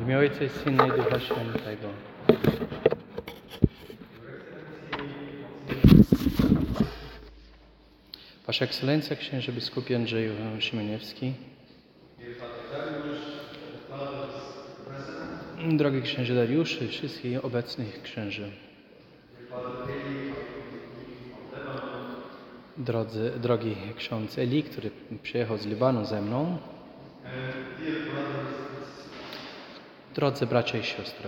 W imię Ojca i Syna i Ducha Świętego. Wasza Ekscelencja, księże biskupie Andrzeju Szymieniewski, drogi księże Dariuszy, wszystkich obecnych księży, drogi ksiądz Eli, który przyjechał z Libanu ze mną, drodzy bracia i siostry.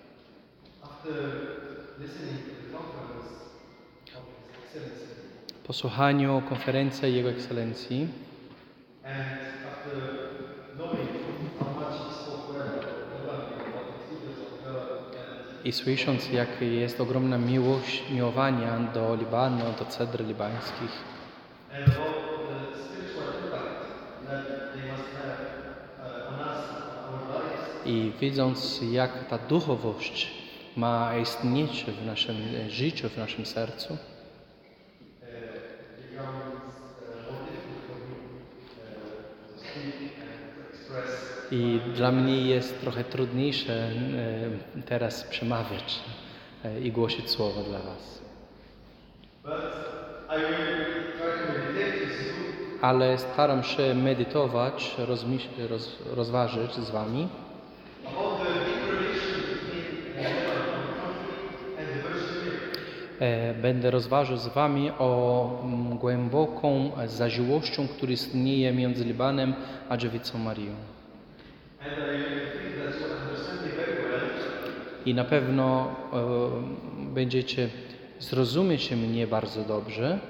Po słuchaniu konferencji Jego Ekscelencji i słysząc, jak jest ogromna miłość, miłowania do Libanu, do cedr libańskich i widząc, jak ta duchowość ma istnieć w naszym życiu, w naszym sercu, i dla mnie jest trochę trudniejsze teraz przemawiać i głosić słowo dla Was. Ale staram się medytować, rozważyć z Wami będę rozważał z Wami o głęboką zażyłością, która istnieje między Libanem a Dziewicą Marią. I na pewno będziecie zrozumieć mnie bardzo dobrze,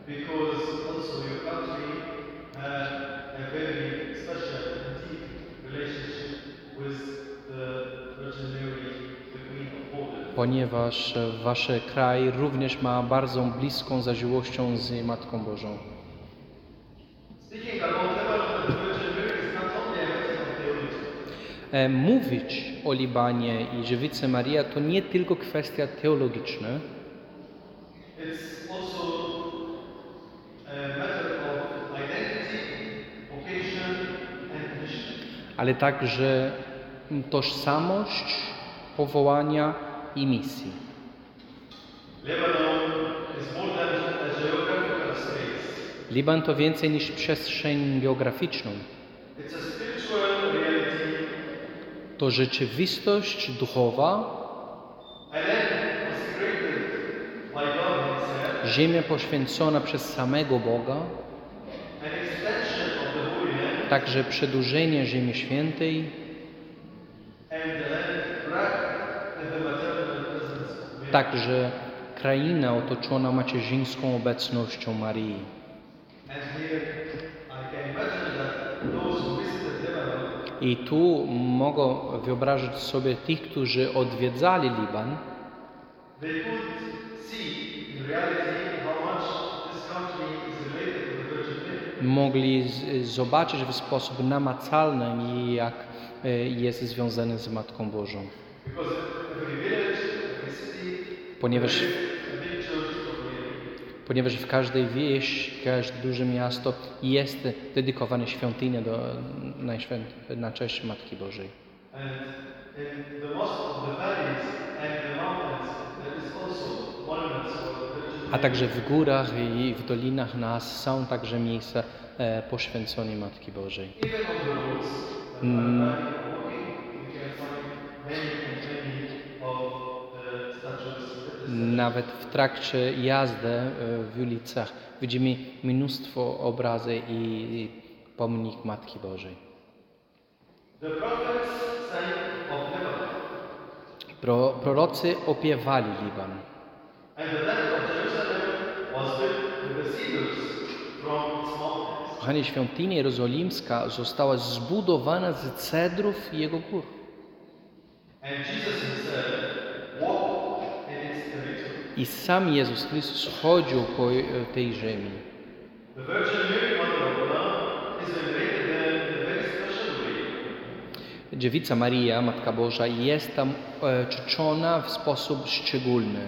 ponieważ Wasz kraj również ma bardzo bliską zażyłością z Matką Bożą. Mówić o Libanie i Dziewicy Marii to nie tylko kwestia teologiczna, ale także tożsamość, powołania i misji. Liban to więcej niż przestrzeń geograficzną. To rzeczywistość duchowa, ziemia poświęcona przez samego Boga, także przedłużenie Ziemi Świętej, także kraina otoczona macierzyńską obecnością Marii. I tu mogę wyobrazić sobie tych, którzy odwiedzali Liban, mogli zobaczyć w sposób namacalny, jak jest związany z Matką Bożą. Ponieważ w każdej wieś, każde duże miasto jest dedykowane świątynia na cześć Matki Bożej. A także w górach i w dolinach są także miejsca poświęcone Matki Bożej. Nawet w trakcie jazdy w ulicach widzimy mnóstwo obrazy i pomnik Matki Bożej. Prorocy opiewali Liban. Kochani, świątynia jerozolimska została zbudowana z cedrów jego gór. I sam Jezus Chrystus chodził po tej ziemi. Dziewica Maria, Matka Boża, jest tam czczona w sposób szczególny.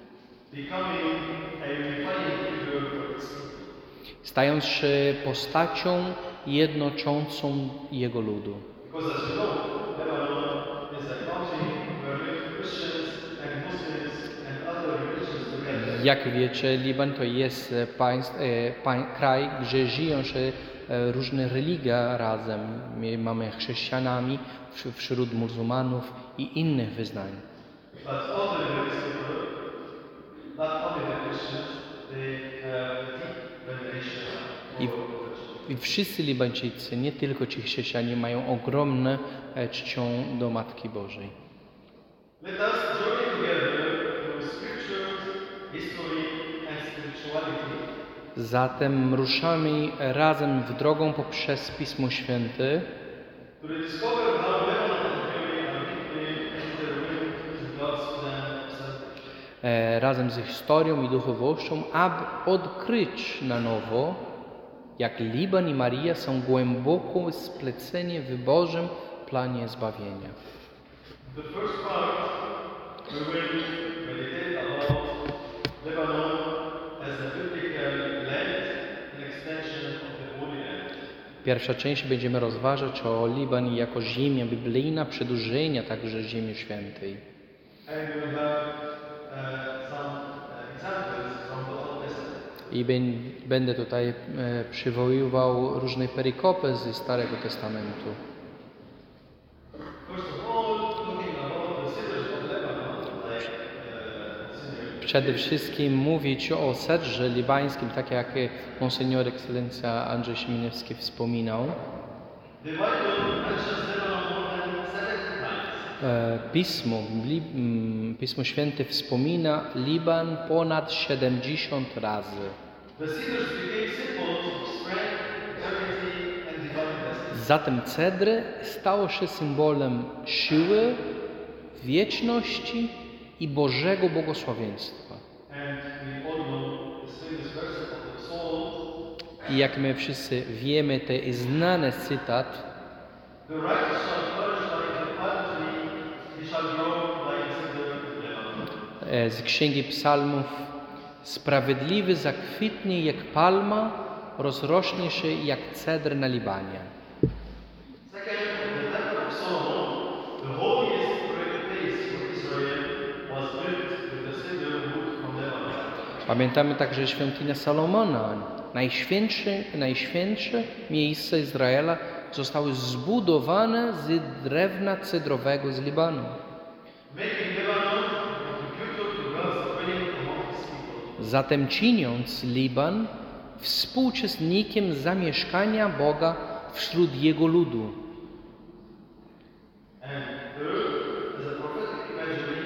Stając się postacią jednoczącą Jego ludu. is a country where live Christians and Muslims and other religions together. Jak wiecie, Liban to jest kraj, gdzie żyją się różne religie razem. My mamy chrześcijanami, wśród muzułmanów i innych wyznań. But all the religious people, not only the Christians, they have deep veneration for I wszyscy Libańczycy, nie tylko ci chrześcijanie, mają ogromne czcią do Matki Bożej. Let us journey together through scriptures, history and spirituality. Zatem ruszamy razem w drogą poprzez Pismo Święte, To discover how Lebanon and Mary are deeply intertwined in God's plan of salvation. razem z historią i duchowością, aby odkryć na nowo, jak Liban i Maria są głęboko spleceni w Bożym planie zbawienia. The first part, we will meditate about Lebanon as a biblical land, an extension of the Holy Land. Pierwsza część będziemy rozważać o Liban jako ziemia biblijna, przedłużenia także Ziemi Świętej. And we will have some examples from the Old Testament. I będę tutaj przywoływał różne perikopy ze Starego Testamentu. First of all, looking about the cedars of Lebanon, like Przede wszystkim mówić o cedrze libańskim, tak jak Monsignor Ekscelencja Andrzej Siemieniewski wspominał. the Bible mentions Lebanon more than 70 times. Pismo Święte wspomina Liban ponad 70 razy. The cedars became symbols of strength, eternity, and divine destiny. Zatem cedr stało się symbolem siły, wieczności i Bożego błogosławieństwa. And we all know this famous verse of the Psalm. I jak my wszyscy wiemy, to jest znany cytat, The righteous shall flourish like a palm tree, he shall grow like a cedar of Lebanon. z Księgi Psalmów: sprawiedliwy zakwitnie jak palma, rozrośnie się jak cedr na Libanie. Second, the temple of Solomon, the holiest place for Israel, was built with the cedar wood from Lebanon. Pamiętamy także świątynię Salomona. Najświętsze miejsce Izraela zostały zbudowane z drewna cedrowego z Libanu. Making Lebanon a contributor to God's reign among his people. Zatem czyniąc Liban współuczestnikiem zamieszkania Boga wśród Jego ludu. And third, as a prophetic imagery,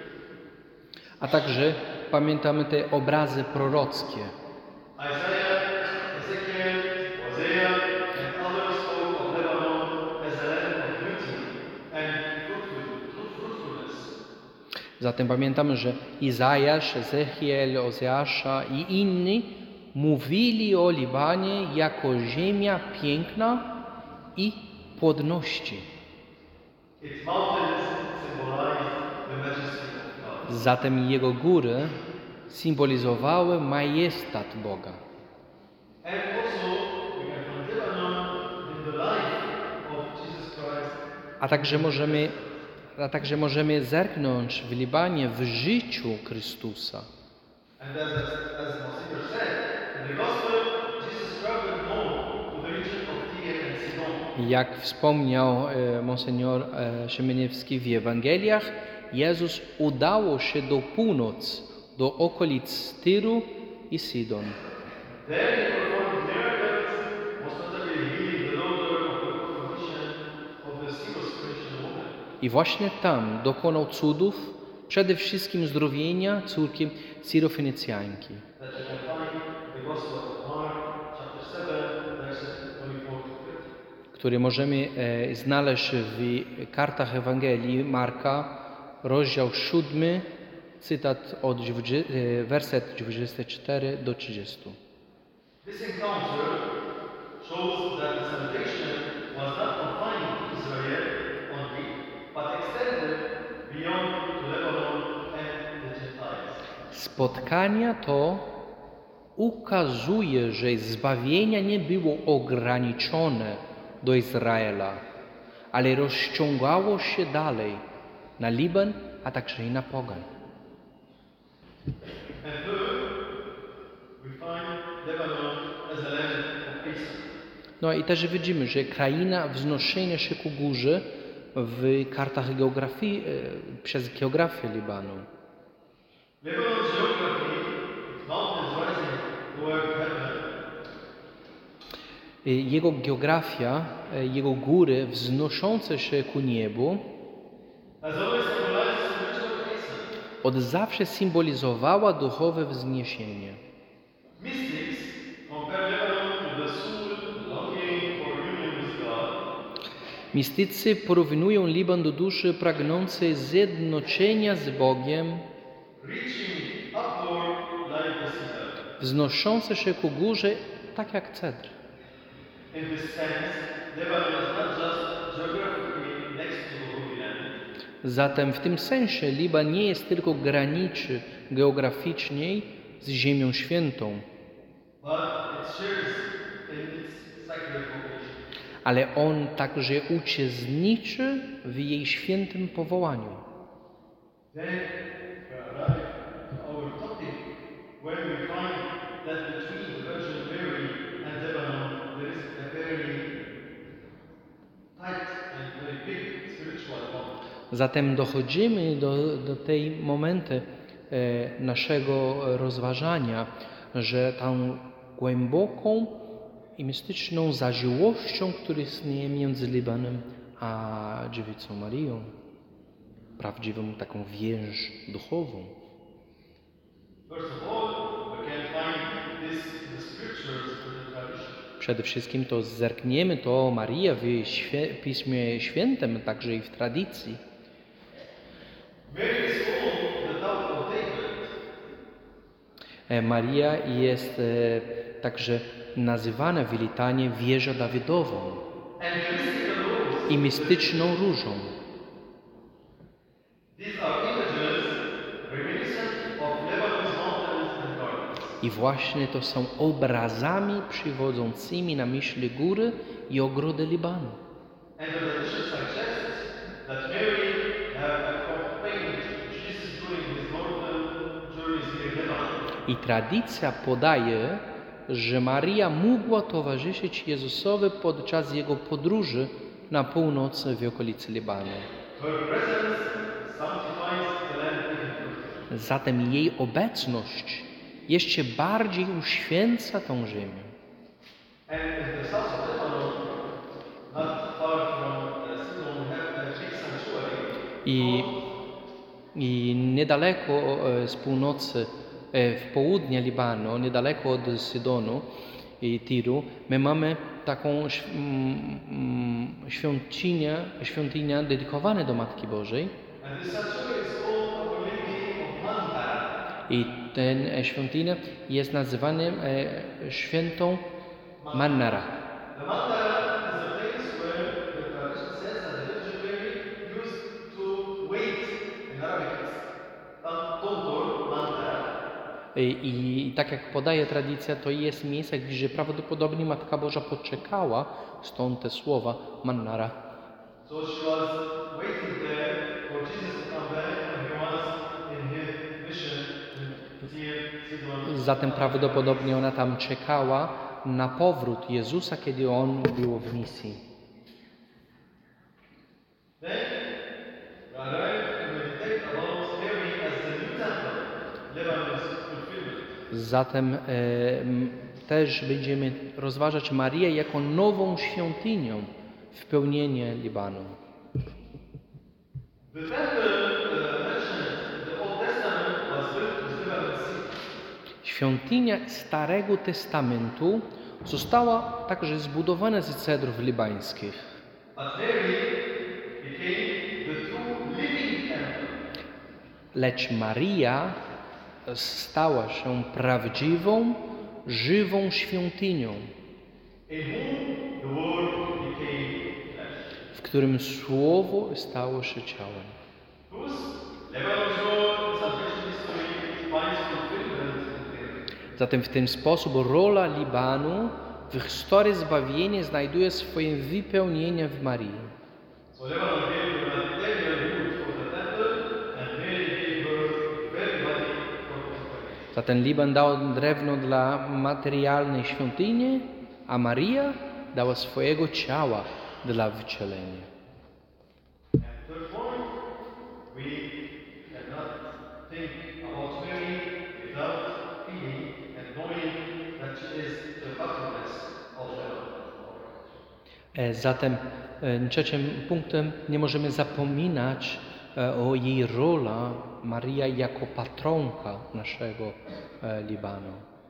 A także pamiętamy te obrazy prorockie. Isaiah, Ezekiel, Hosea, and others spoke of Lebanon as a land of beauty and fruitfulness. Zatem pamiętamy, że Izajasz, Ezechiel, Ozeasza i inni mówili o Libanie jako ziemia piękna i płodności. Its mountains symbolize the majesty of God. Zatem jego góry symbolizowały majestat Boga. And also, we can find Lebanon in the life of Jesus Christ. A także możemy zerknąć w Libanie w życiu Chrystusa. And as Monsignor said, in the Gospel, Jesus traveled north to the region of Tyre and Sidon. Jak wspomniał Monsignor Siemieniewski w Ewangeliach, Jezus udało się do północy, do okolic Tyru i Sidon. There he performed miracles, most notably healing the daughter of the condition of the Syro-Phoenician woman. I właśnie tam dokonał cudów, przede wszystkim uzdrowienia córki Syrofenicjanki, That you can find in the Gospel of Mark, chapter 7, verses 24 to 30. który możemy znaleźć w kartach Ewangelii Marka, rozdział 7, cytat od werset 24 do 30. This encounter shows that the salvation was not confined to Israel only, but extended beyond to Lebanon and the Gentiles. Spotkania to ukazuje, że zbawienie nie było ograniczone do Izraela, ale rozciągało się dalej na Liban, a także i na pogan. And third, we find Lebanon as a land of peace. No i też widzimy, że kraina wznoszenia się ku górze w kartach geografii, przez geografię Libanu. Lebanon's geography, its mountains rising toward heaven, Jego geografia, jego góry wznoszące się ku niebu has always symbolized spiritual hasten. od zawsze symbolizowała duchowe wzniesienie. Mystics compare Lebanon to the soul longing for union with God, Mistycy porównują Liban do duszy pragnącej zjednoczenia z Bogiem, reaching upward like the cedar. wznoszące się ku górze tak jak cedr. In this sense, Lebanon is not just geographically next to the Holy Land, Zatem w tym sensie Liban nie jest tylko graniczy geograficznie z Ziemią Świętą, but it shares in its sacred vocation. ale on także uczestniczy w jej świętym powołaniu. Then we arrive at our topic, where we find that between the Virgin Mary and Lebanon there is a very tight and very big spiritual bond. Zatem dochodzimy do tej momentu naszego rozważania, że tą głęboką i mistyczną zażyłością, która istnieje między Libanem a Dziewicą Marią, prawdziwą taką więź duchową. First of all, we can find this in the scriptures and the tradition. Przede wszystkim to zerkniemy to Maria w Piśmie Świętym, także i w tradycji. Mary is called the Tower of David. Maria jest także nazywana w litanie wieżą Dawidową And the mystical rose. i mistyczną różą. These are images reminiscent of Lebanon's mountains and gardens. I właśnie to są obrazami przywodzącymi na myśl góry i ogrody Libanu. And the tradition suggests that Mary had accompanied Jesus during his northern journeys near Lebanon. I tradycja podaje, że Maria mogła towarzyszyć Jezusowi podczas jego podróży na północ w okolicy Libanu. Her presence sanctifies the land even further. Zatem jej obecność jeszcze bardziej uświęca tą ziemię. And in the south of Lebanon, not far from Sidon, we have a big sanctuary. I niedaleko z północy, w południe Libanu, niedaleko od Sydonu i Tiru, my mamy taką świątynię dedykowaną do Matki Bożej. And this sanctuary is called Our Lady of Mantara. I ten świątynia jest nazywana świętą Mannara. The Mantara is a place where the tradition says that the Virgin Mary used to wait. In Arabic it's Tontor Mantara. I tak jak podaje tradycja, to jest miejsce, gdzie prawdopodobnie Matka Boża poczekała, stąd te słowa Mannara. So she was waiting there for Jesus to come back when he was in his mission in Sidon. Zatem prawdopodobnie ona tam czekała na powrót Jezusa, kiedy On był w misji. Then we arrive to meditate about Mary as the new temple, Lebanon's fulfillment. Zatem też będziemy rozważać Marię jako nową świątynią w pełnienie Libanu. The temple mentioned in the Old Testament was built with Lebanon seed. Świątynia Starego Testamentu została także zbudowana z cedrów libańskich. But Mary became the true living temple. Lecz Maria stała się prawdziwą, żywą świątynią, In whom the Word became flesh. w którym Słowo stało się ciałem. Thus, Lebanon's role in salvation history finds fulfillment in Mary. Zatem w ten sposób rola Libanu w historii zbawienia znajduje swoje wypełnienie w Marii. So Lebanon gave her material wood for the temple, and Mary gave her very body for purification. Zatem Liban dał drewno dla materialnej świątyni, a Maria dała swojego ciała dla wycielenia. And third point, we cannot think about Mary without feeling and knowing that she is the patroness of Lebanon. Zatem trzecim punktem nie możemy zapominać o jej roli Maria jako patronka naszego Libanu.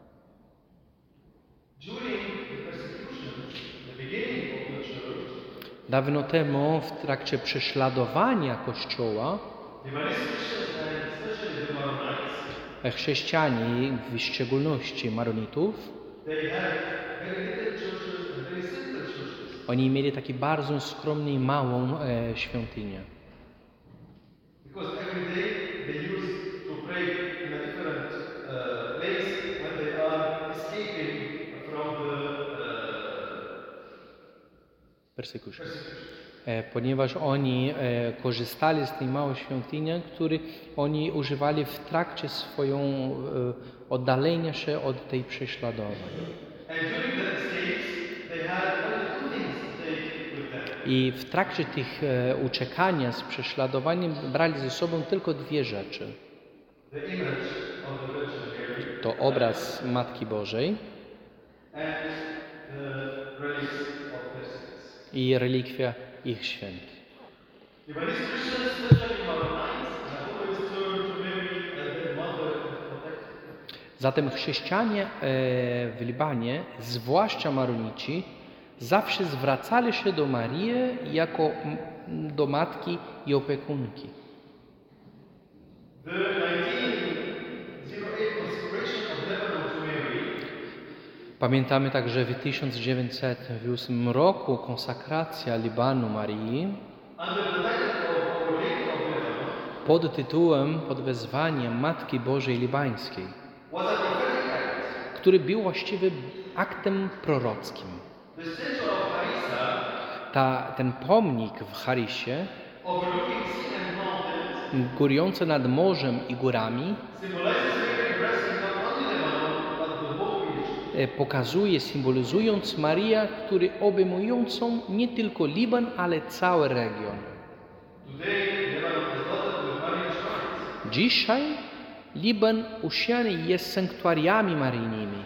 During the persecutions, the beginning of the church, Dawno temu, w trakcie prześladowania Kościoła, the Maronite Christians and especially the Maronites, chrześcijanie, w szczególności Maronitów, they had very little churches and very simple churches. oni mieli takie bardzo skromną i małą świątynię. Because every day they used to pray in a different place when they are escaping from the Persecution. persecution. Ponieważ oni korzystali z tej małej świątyni, które oni używali w trakcie swoją oddalenia się od tej prześladowań. And during the escapes, they had only two things to take with them. I w trakcie tych uciekania z prześladowaniem brali ze sobą tylko dwie rzeczy. The image of the Virgin Mary To obraz Matki Bożej and the relics of their saints. i relikwia ich świętych. The Maronite Christians, especially Maronites, have always turned to Mary as their mother and protector. Zatem chrześcijanie w Libanie, zwłaszcza Maronici, zawsze zwracali się do Marii jako do matki i opiekunki. The 1908 consecration of Lebanon to Mary Pamiętamy także w 1908 roku konsakracja Libanu Marii under the title of Our Lady of Lebanon pod tytułem, pod wezwaniem Matki Bożej Libańskiej, was a prophetic act. który był właściwie aktem prorockim. The statue of Harissa, Ten pomnik w Harisie, overlooking sea and mountains, górujący nad morzem i górami, symbolizes Mary blessing not only Lebanon, but the whole region. pokazuje, symbolizując Marię, który obejmującą nie tylko Liban, ale cały region. Today, Lebanon is dotted with Marian shrines. Dzisiaj Liban usiany jest sanktuariami maryjnymi.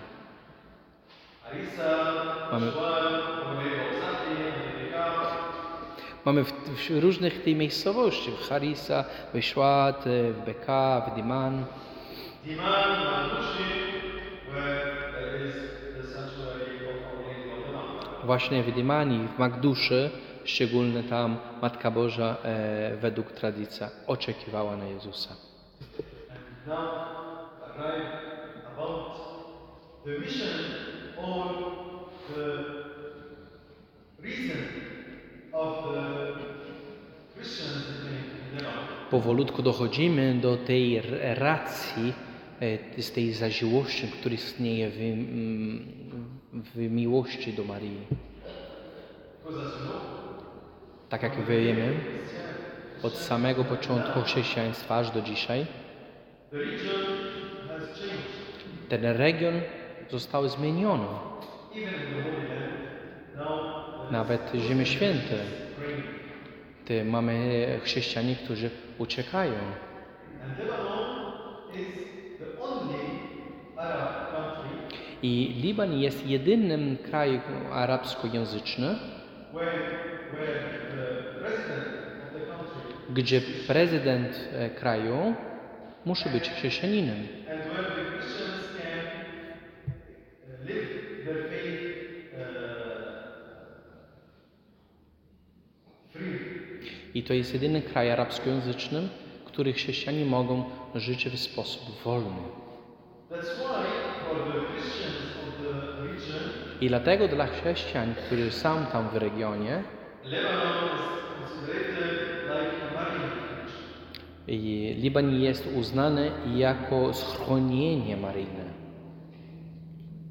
Harissa, Mamy- Shwan, Omega Osati, Omega. Mamy w różnych tej miejscowości, w Harisa, w Szwat, w Beka, w Diman. Diman, Mandushi, where there is the sanctuary of Our Lady of Lebanon. Właśnie w Dimani, w Magduszy, szczególnie tam Matka Boża według tradycji oczekiwała na Jezusa. And now arrive about the mission or the reason of the Christians in Lebanon. Powolutku dochodzimy do tej racji, z tej zażyłości, która istnieje w miłości do Marii. Because as you know, Tak jak wiemy, od samego początku chrześcijaństwa aż do dzisiaj, the region has changed. ten region został zmieniony. Even in the Holy Land, now Nawet Ziemię Święte. reigning. Mamy chrześcijanie, którzy uciekają. And Lebanon is the only Arab country I Liban jest jedynym krajem arabskojęzycznym, where the president of the country gdzie prezydent kraju musi być chrześcijaninem. and where the Christians can live their faith freely. I to jest jedyny kraj arabskojęzyczny, w którym chrześcijanie mogą żyć w sposób wolny. That's why for the Christians of the region, I dlatego dla chrześcijan, którzy są tam w regionie, Lebanon is considered like a Marian country. i Liban jest uznany jako schronienie maryjne.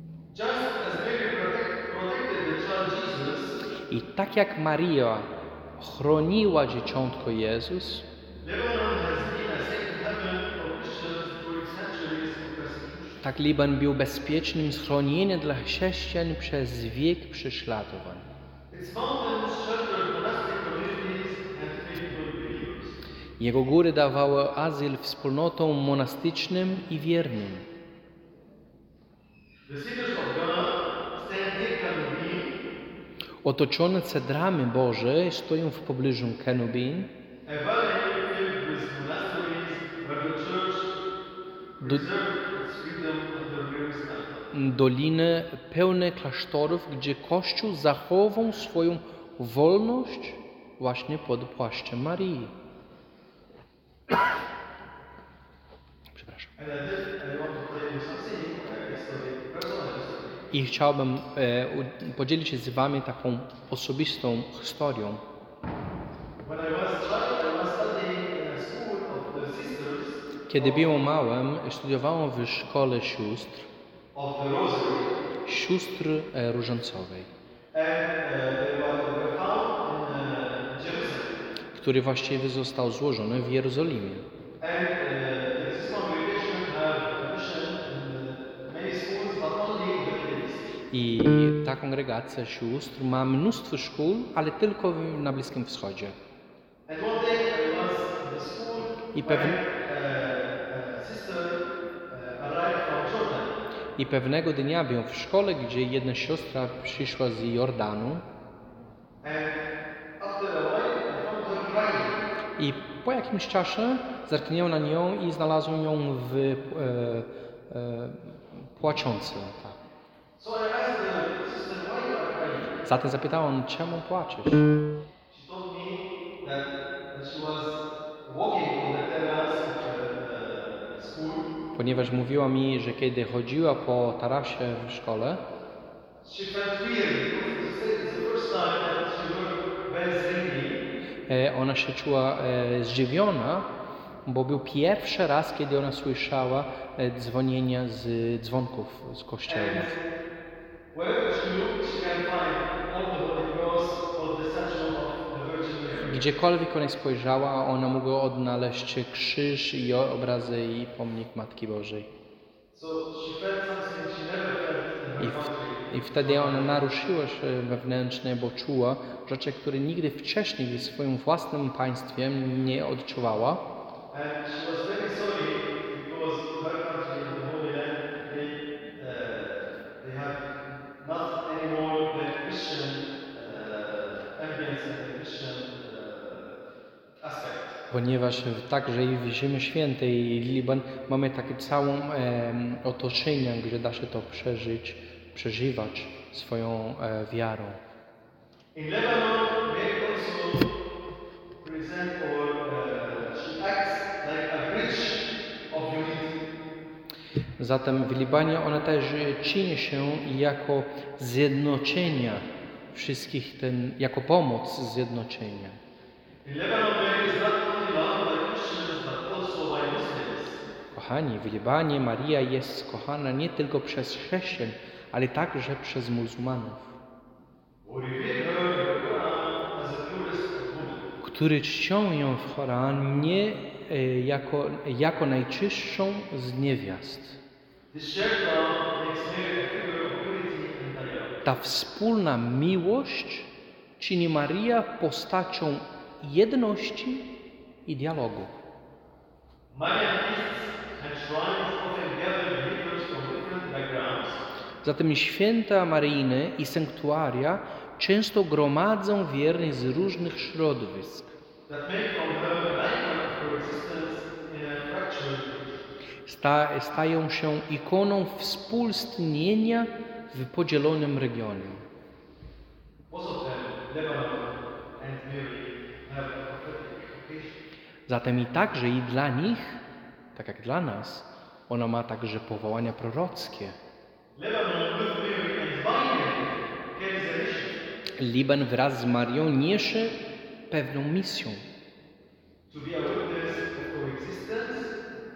Just as Mary protected the child Jesus, I tak jak Maria chroniła dzieciątko Jezus. Lebanon has been a safe haven for Christians during centuries of persecution. Tak Liban był bezpiecznym schronieniem dla chrześcijan przez wiek prześladowań. Its mountains sheltered monastic communities and faithful believers. Jego góry dawały azyl wspólnotom monastycznym i wiernym. The cedars of Ghana stand near Canubin, Otoczone cedrami Boże stoją w pobliżu Kenubin, a valley filled with monasteries where the church preserved its freedom under various times. doliny pełne klasztorów, gdzie Kościół zachował swoją wolność właśnie pod płaszczem Marii. Przepraszam. And I want to tell you something, personal history. I chciałbym podzielić się z wami taką osobistą historią. When I was child, I was studying in a school of the sisters Kiedy byłem małym, studiowałem w szkole sióstr, of the Rosary, sióstr różańcowej, and they were found in Jerusalem. który właściwie został złożony w Jerozolimie. And this congregation have mission in many schools, but only in the Middle East. I ta kongregacja sióstr ma mnóstwo szkół, ale tylko na Bliskim Wschodzie. And one day I was in the school I when pewne, a sister arrived from Jordan. I pewnego dnia byłem w szkole, gdzie jedna siostra przyszła z Jordanu And after a while, I found her crying. i po jakimś czasie zerknąłem na nią i znalazłem ją płaczącą. Tak. So I asked the sister, why you are crying? Zatem zapytałem, czemu płaczesz? She told me that she was walking on the terrace of the school. Ponieważ mówiła mi, że kiedy chodziła po tarasie w szkole, She felt weird because it's the first time that she heard bells ringing. ona się czuła zdziwiona, bo był pierwszy raz, kiedy ona słyszała dzwonienia z dzwonków z kościoła. Wherever she looked, she can find all the Holy Cross or the statue of the Virgin Mary. Gdziekolwiek ona spojrzała, ona mogła odnaleźć krzyż i obrazy i pomnik Matki Bożej. So she felt something she never felt in her country. I wtedy ona naruszyła się wewnętrznie, bo czuła rzeczy, które nigdy wcześniej w swoim własnym państwie nie odczuwała. And she was very sorry because her country, the Holy Land, they have not anymore the Christian ambience and the Christian aspect. Ponieważ także i w Ziemi Świętej i Liban mamy takie całą otoczenie, gdzie da się to przeżywać swoją wiarą. In Lebanon, Mary also present or she acts like a bridge of unity. Zatem w Libanie ona też czyni się jako zjednoczenia wszystkich, jako pomoc zjednoczenia. In Lebanon, Mary is not only loved by Christians but also by Muslims. Kochani, w Libanie Maria jest kochana nie tylko przez chrześcijan, ale także przez muzułmanów, Who revere her in the Quran as the purest of women. którzy czcią ją w Koranie jako najczystszą z niewiast. This shared love makes Mary a figure of purity and dialogue. Ta wspólna miłość czyni Maria postacią jedności i dialogu. Marian feasts and shrines often gather believers from different backgrounds. Zatem święta Maryjne i sanktuaria często gromadzą wiernych z różnych środowisk. That make from her an icon of her existence in a fractured region. Stają się ikoną współistnienia w podzielonym regionie. Both of them, Lebanon and Mary, have a prophetic vocation. Zatem i także i dla nich, tak jak dla nas, ona ma także powołania prorockie. Lebanon with Mary and by Mary carries a mission Liban wraz z Marią niesie pewną misją. to be a witness of coexistence,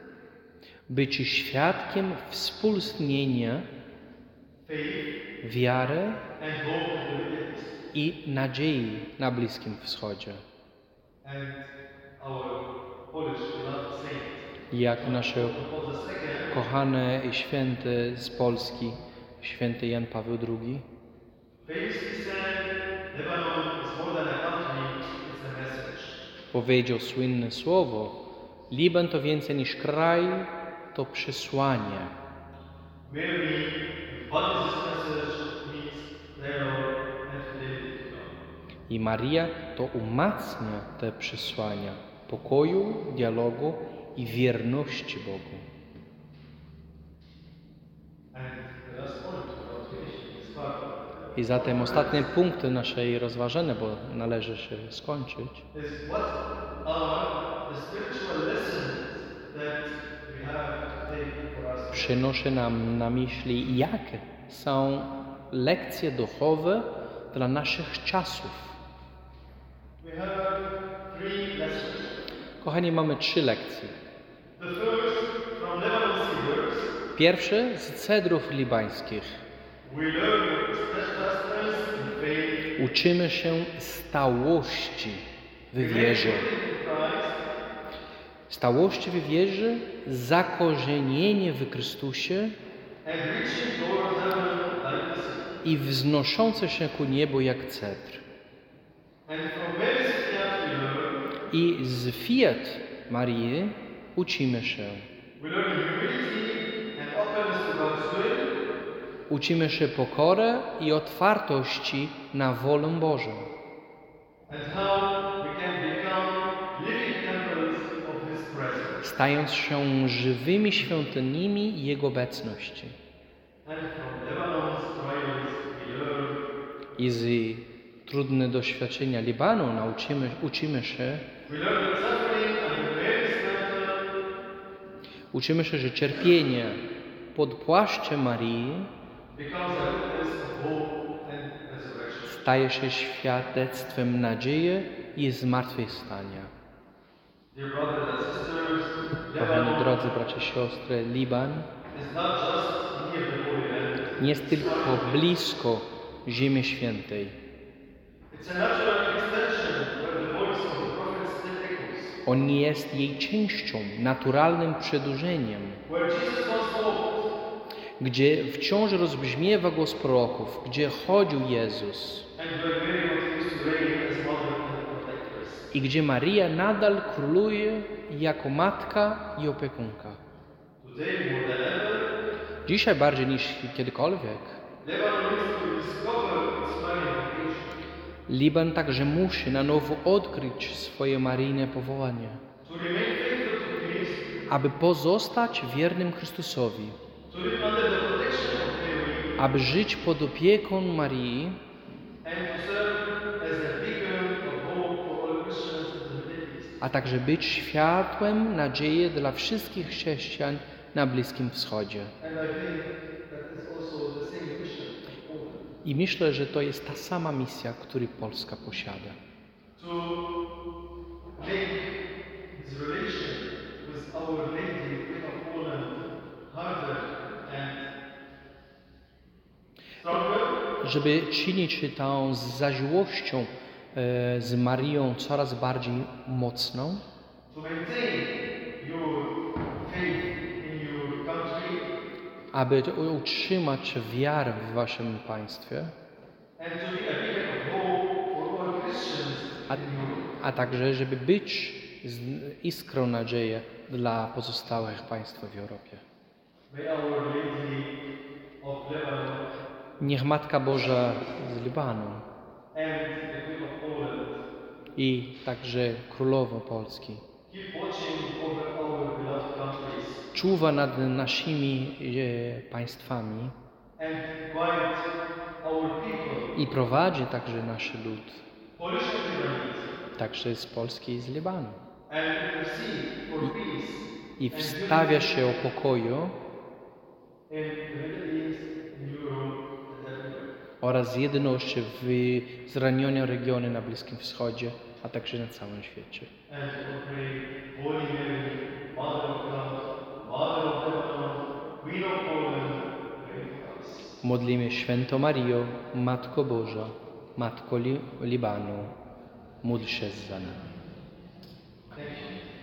Być świadkiem współistnienia, faith, wiary and hope in the witness. i nadziei na Bliskim Wschodzie. And our Polish beloved saint, Jak nasze Paul II, kochane i święte z Polski, święty Jan Paweł II, famously said, Lebanon is more than a country, it's a message. powiedział słynne słowo: Liban to więcej niż kraj, to przesłanie. Mary embodies this message of peace, dialogue, and fidelity to God. I Maria to umacnia te przesłania pokoju, dialogu i wierności Bogu. And the last point about finishing this part I zatem ostatnie punkty naszej rozważania, bo należy się skończyć, is what are the spiritual lessons that we have to take for us. przynoszę nam na myśli, jakie są lekcje duchowe dla naszych czasów. We have 3 lessons. Kochani, mamy 3 lekcje. The first from Lebanon cedars, Pierwsze z cedrów libańskich. we learn steadfastness in faith, Uczymy się stałości w wierze. in Christ, Stałości w wierze, zakorzenienie w Chrystusie and reaching towards heaven like the sea. i wznoszące się ku niebu jak cedr. And from Mary's fiat we learn, I z fiat Marii uczymy się. we learn humility and openness to God's will, Uczymy się pokorę i otwartości na wolę Bożą. and how we can become living temples of His presence. Stając się żywymi świątyniami Jego obecności. And from Lebanon's trials we learn, I z trudne doświadczenia Libanu uczymy się, we learn that suffering under Mary's mantle uczymy się, że cierpienie pod płaszczem Marii becomes a witness of hope and resurrection. staje się świadectwem nadziei i zmartwychwstania. Dear brothers and sisters, Kochani Lebanon drodzy bracia i siostry, Liban is not just near the Holy Land. nie jest tylko blisko Ziemi Świętej. It's a natural extension where the voice of the prophet still echoes. On jest jej częścią, naturalnym przedłużeniem, Where Jesus once walked, gdzie wciąż rozbrzmiewa głos proroków, gdzie chodził Jezus and where Mary continues to reign as mother and protectress. i gdzie Maria nadal króluje jako matka i opiekunka. Today, more than ever, Dzisiaj bardziej niż kiedykolwiek Lebanon needs to discover its Marian vocation, Liban także musi na nowo odkryć swoje maryjne powołanie, to remain faithful to Christ, aby pozostać wiernym Chrystusowi, to live under the protection of Mary, aby żyć pod opieką Marii, and to serve as a beacon of hope for all Christians in the Middle East. a także być światłem nadziei dla wszystkich chrześcijan na Bliskim Wschodzie. And I think that is also the same mission of Poland. I myślę, że to jest ta sama misja, którą Polska posiada. To make his relation with Our Lady, Queen of Poland, harder and stronger, Żeby czynić tą zażyłością z Marią coraz bardziej mocną, to maintain your faith in your country, aby utrzymać wiarę w waszym państwie, and to be a beacon of hope for all Christians a, in Europe. a także żeby być iskrą nadziei dla pozostałych państw w Europie. May Our Lady of Lebanon Niech Matka Boża z Libanu and the Queen of Poland i także Królowa Polski keep watching over our beloved countries czuwa nad naszymi państwami and guide our people, i prowadzi także nasz lud, Polish and Lebanese, także z Polski i z Libanu. and intercede for peace I wstawia się o pokoju in the Middle East, in Europe, and everywhere. oraz jedności w zranionym regionie na Bliskim Wschodzie, a także na całym świecie. And to pray, Holy Mary, Mother of God, Mother of Lebanon, Queen of Poland, pray for us. Modlimy Świętą Mario, Matko Boża, Matko Libanu, módl się za nami. Thank you.